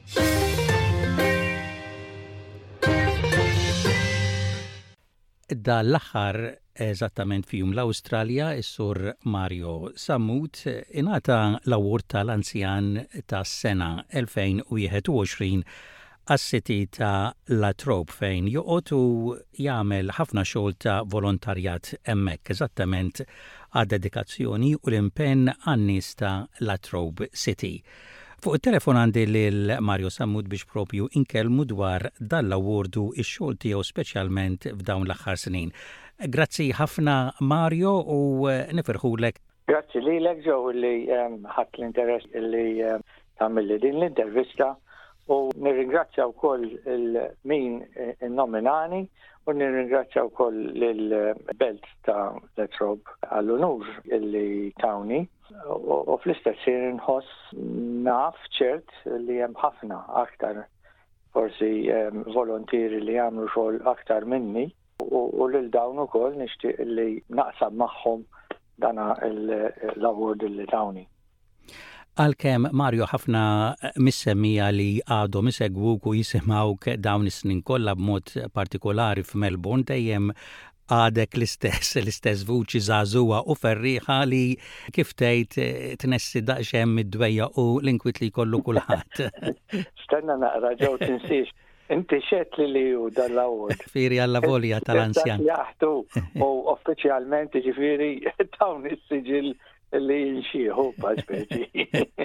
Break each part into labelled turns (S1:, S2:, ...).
S1: Da l-aħħar eżattament fihom l-Awstralja is-sur Mario Sammut ingħata l-award tal-Anzjan tas-sena 2021 għas-siti ta' Latrobe fejn joqgħod jagħmel ħafna xogħol ta' volontarjat hemmhekk eżattament għad-dedikazzjoni u l-impenn għan-nies ta' Latrobe City. Fuq il-telefon għandi lil Mario Sammut biex propju inkellmu dwar dal-awardu ix-xogħol tiegħu speċjalment f'dawn l-aħħar snin. Grazzi ħafna Mario u nifirħulek.
S2: Grazzi lilek Joe li ħadd l-interess li tagħmel din l-intervista u nirringrazzja wkoll il-min innominani u nirringrazzja wkoll lill-Belt ta' Latrobe għall-unur illi tawni. U fl-istess nħoss naf ċert li hemm ħafna aktar forsi volontieri li jagħmlu xogħol aktar minni u lil dawn ukoll nixtieq li naqsam magħhom dana l-award li tawni.
S1: Għalkemm Mario ħafna missemmija li għadhom isegwuk u jisimgħuk dawn is-snin kollha b'mod partikolari f'Melbourne dejjem għadek l-istess vuċi żagħżugħa u ferriħa li kif tgħid tnessi daqsxejn mid-dwejja u l-inkwit li jkollu kulħadd.
S2: Stenna naqra ġew tinsiex. Inti xed li hu dan l-award.
S1: Firri alla volja tal-anzjan.
S2: Jaħtu u uffiċjalment ġifieri dawn is-siġil li jinxieħu b'aspeti.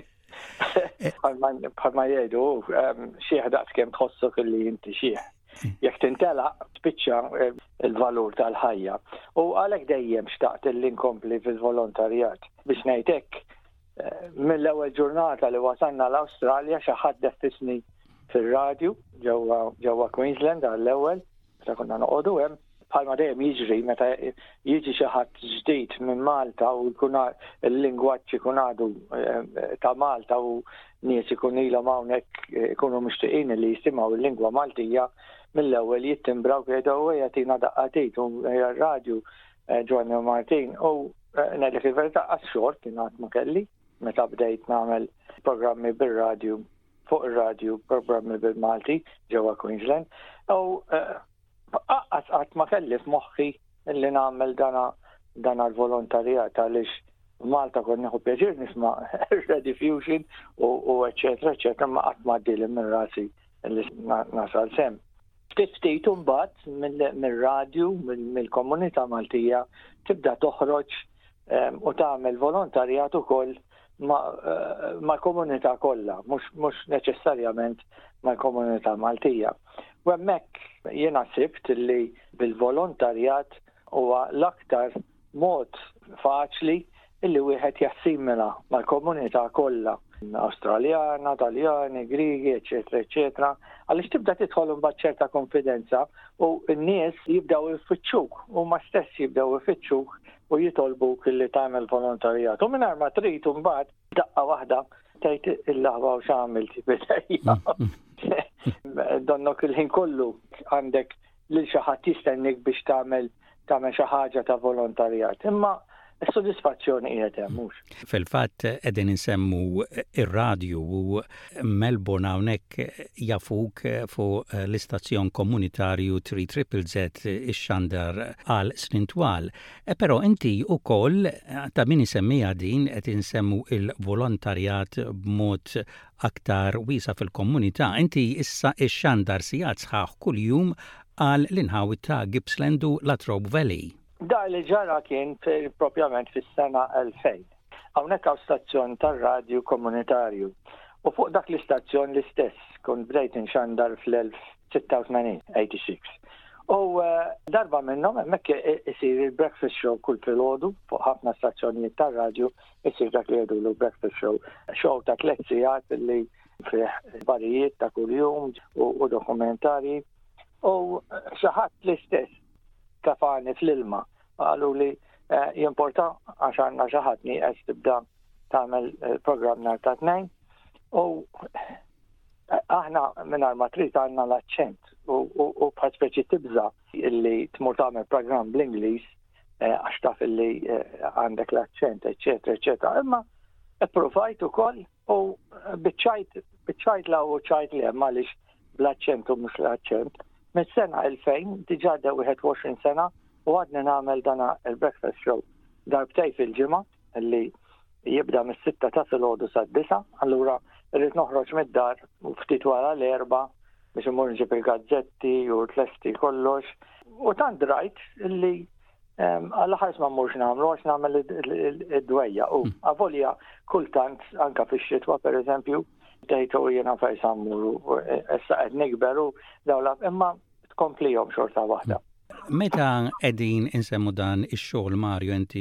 S2: Bħalma jgħidu xieħ daqskemm tħossok li inti xieħ. Jekk tintelaq spiċċa il-valur tal-ħajja. U għalhekk dejjem xtaqt li nkompli fil-volontarjat biex ngħidlek mill-ewwel ġurnata li wasalna l-Awstralja xi ħadd defisni fir-radju ġewwa Queensland għall-ewwel meta konna noqogħdu hemm bħalma dejjem jiġri meta jiġi xi ħadd ġdid minn Malta u jkun il-lingwaġġ ikun għadu ta' Malta u nies ikun ilhom hawnhekk ikunu mixtieqin li jisimgħu il-lingwa Maltija mill-ewwel jittimbraw kiedu jagħtina daqqatit u r-radju Johnny Martin u ngħidlek il-verità għax-xogħol kien qatt ma kelli meta bdejt nagħmel programmi bir-radju fuq ir-radju programmi bil-Malti ġewwa Queensland u qatt ma kelli f'moħħi li nagħmel dana l-volontarjat għaliex Malta kon nieħu pjaċir nisma' Rediffusion u eċetera eċetera ma qatt ma għaddili minn rasi li nasal sem. Ftit mbagħad mir-radju mill-komunità Maltija tibda toħroġ u tagħmel volontarjat ukoll mal-komunità kollha, mhux neċessarjament mal-komunità Maltija. U hemmhekk jiena sibt li bil-volontarjat huwa l-aktar mod faċli illi wieħed jassimila mal-komunità kollha Awstraljana, Taljani, Griegi, eċetera, eċetera, għaliex tibda tidħol imbagħad ċerta konfidenza u n-nies jibdew ifittxuk u ma stess jibdew ifittxuk u jitolbuk illi tagħmel volontarjat. U mingħajr ma trid imbagħad daqqa waħda tgħid il-laħba u x'għamilt bidejja. Donnok il-ħin kollu għandek lil xi ħadd jistennik biex tagħmel xi ħaġa ta' volontarjat. Imma is-sodisfazzjoni qiegħed hemm mhux.
S1: Fil-fatt qegħdin insemmu ir-radju u Melbourne hawnhekk jafuk fuq l-istazzjon komunitarju 3ZZZ ix-Xandar għal snin twal. Però inti wkoll ta' min isemmija din qed insemmu il-volontarjat b'mod aktar wiesa fil-komunità. Inti issa ix-Xandar sigħat sħaħ kuljum għal l-inħawi ta' Gippsland u Latrobe Valley.
S2: Da li ġara kien propjament fis-sena 2000. Hawnhekk hawn stazzjon tar-radju komunitarju. U fuq dak l-istazzjon l-istess kont bdejt inxandar fl-86. U darba minnhom hemmhekk isir il-breakfast show kull filgħodu fuq ħafna stazzjonijiet tar-radju isir dak li jgħidu breakfast show. Show ta' 3 sigħat li fih barijiet ta' kuljum u dokumentari. U xi ħadd l-istess kafani fl-ilma, għalu li jimporta għax għandna xi ħadd nieqes tibda tagħmel programm nhar ta' tnejn u aħna mingħajr ma trid għandna l-aċċent u bħal speċi tibża illi tmur tagħmel programm bl-Ingliż għax taf illi għandek l-aċċent, eċetera, eċetera. Imma ippruvajt ukoll u biċċajt biċċajt la u ċajt li għaliex bl-aċċent u mhux l-aċċent. Mis-sena 2000 diġà 21 sena u għadni nagħmel dana il-breakfast show darbtej fil-ġimgħa li jibda mis-6 ta' filgħodu sa' 9, allura irrid noħroġ mid-dar u ftit wara l-4 biex imur nġib il-gazzetti u tlesti kollox. U tant rajt li għal-ħars ma mmurx nagħmlu għax nagħmel id-dwejja u avolja kultant anka fix-xitwa pereżempju dejtu jiena fejsa mmuru issa qed nikber u dawla imma tkomplihom xorta waħda.
S1: Meta qegħdin insemmu dan ix-xogħol Mario inti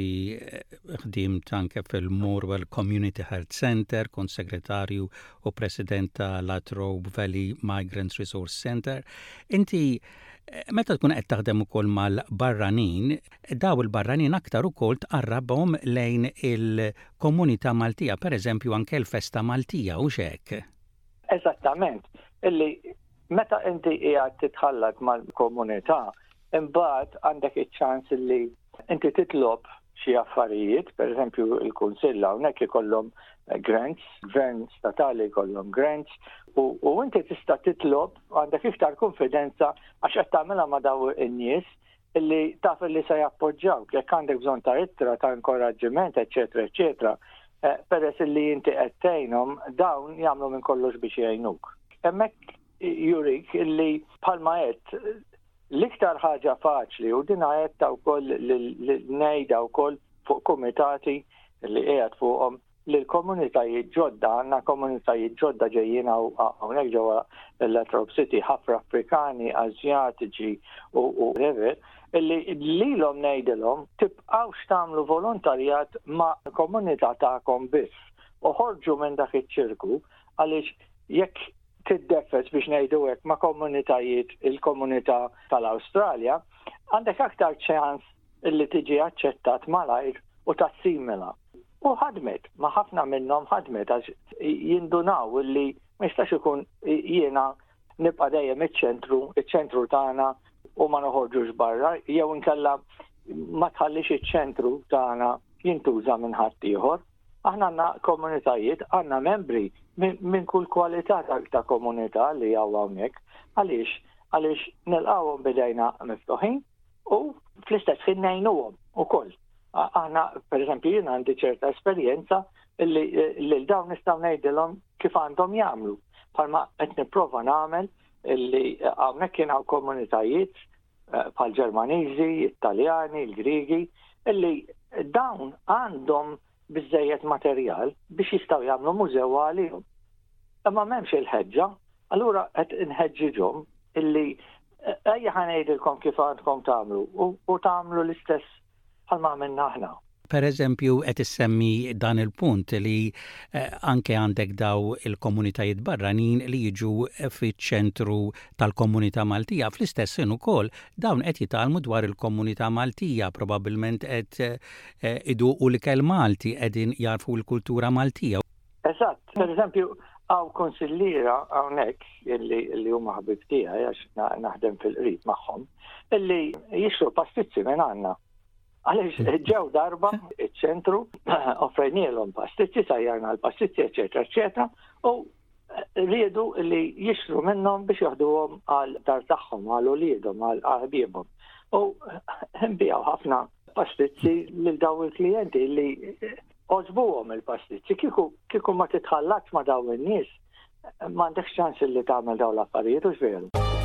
S1: ħdimt anke fil-Morwell Community Health Center, kont segretarju u president ta' Latrobe Valley Migrants Resource Center. Inti meta tkun qed taħdem ukoll mal-barranin, daw il-barranin aktar ukoll tqarrabhom lejn il-komunità Maltija, pereżempju anke l-Festa Maltija u x'hekk.
S2: Eżattament. Illi meta inti qiegħed titħallat mal-komunità, imbagħad għandek iċ-ċans li inti titlob xi affarijiet, pereżempju il-kunsill hawnhekk ikollhom grants, gvern statali jkollhom grants, u inti tista' titlob għandek iktar konfidenza għax qed tagħmilha ma' daw in-nies illi taf li se jappoġġjawk jekk għandek bżonn ta' ittra ta' inkoraġġiment, eċetera, eċetera. Peress illi inti qed tgħinhom dawn jagħmlu minn kollox biex jgħinuk. Hemmhekk jurik illi bħalma qed l-iktar ħaġa faċli u din għedta wkoll l-nejda wkoll fuq komitati li qiegħed fuqhom li l-komunitajiet ġodda, għandna komunitajiet ġodda ġejjin hawnhekk ġewwa l-Latrobe City, ħafna Afrikani, Asjatiċi u whatever, illi lilhom ngħidilhom tibqgħux tagħmlu volontarjat ma' komunità tagħkom biss u ħorġu minn dak iċ-ċirku għaliex jekk tiddeffes biex ngħidu hekk ma' komunitajiet il-komunità tal-Awstralja, għandek aktar ċans illi tiġi aċċettat malajr u tassimila. U ħadmet, ma' ħafna minnhom ħadmet għax jindunaw illi ma jistax ikun jiena nibqa' dejjem iċ-ċentru tagħna u ma noħorġux barra, jew inkella ma tħallix iċ-ċentru tagħna jintuża minn ħadd ieħor. Aħna għandna komunitajiet, għandna membri minn kull kwalità ta' komunità li hawn hawnhekk. Għaliex nilqawhom bidejna miftuħin u fl-istess ħin ngħinuhom ukoll. Aħna pereżempju jien għandi ċerta esperjenza li dawn nistgħu ngħidilhom kif għandhom jagħmlu. Bħalma qed nipprova nagħmel illi hawnhekk kien hawn komunitajiet bħal Ġermaniżi, Italjani, il-Griegi, illi dawn għandhom biżejjed materjal biex jistgħu jagħmlu mużew għalihom. Imma m'hemmx il-ħeġġa, allura qed inħeġġiġhom illi ejja ħanejdilkom kif għandkom tagħmlu u tagħmlu l-istess bħalma għamilna aħna.
S1: Pereżempju qed issemmi dan il-punt li anke għandek daw il-komunitajiet barranin li jiġu fiċ-ċentru tal-komunità Maltija fl-istess ħin ukoll dawn qed jitgħallmu dwar il-komunità Maltija, probabbilment qed iduqu l-ikel Malti qegħdin jarfu l-kultura Maltija.
S2: Eżatt, pereżempju għaw konsilliera hawnhekk illi huma ħbib tiegħi għax naħdem fil-qrib magħhom illi jixtru pastizzi minn għandna. Għaliex ġew darba iċ-ċentru offrejnielhom pastizzi, sajjarna l-pastizzi, eċetera, eċetera, u riedu li jixtru minnhom biex jaħduhom għal dar tagħhom, għal uliedhom, għal ħbiebhom. U nbijaw ħafna pastizzi lil daw il-klijenti li għoġbuhom il-pastizzi. Kieku ma titħallatx ma daw in-nies, m'għandekx ċans li tagħmel dawn l-affarijiet u x'veru.